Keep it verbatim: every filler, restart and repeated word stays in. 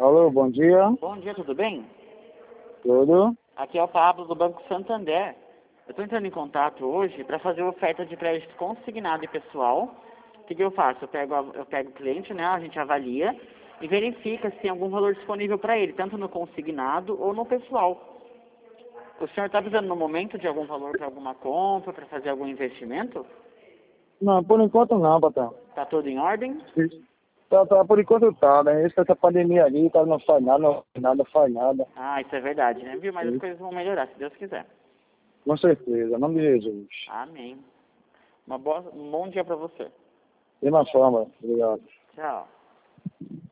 Alô, bom dia. Bom dia, tudo bem? Tudo? Aqui é o Pablo do Banco Santander. Eu estou entrando em contato hoje para fazer oferta de crédito consignado e pessoal. O que, que eu faço? Eu pego, a- eu pego o cliente, né? A gente avalia e verifica se tem algum valor disponível para ele, tanto no consignado ou no pessoal. O senhor está precisando no momento de algum valor para alguma compra, para fazer algum investimento? Não, por enquanto não, patrão. Está tudo em ordem? Tá, tá, por enquanto tá, né? Essa, essa pandemia ali, tá, não faz nada, não faz nada, faz nada. Ah, isso é verdade, né? Viu? Mas as coisas vão melhorar, se Deus quiser. Com certeza, em nome de Jesus. Amém. Uma boa, um bom dia para você. De uma forma, obrigado. Tchau.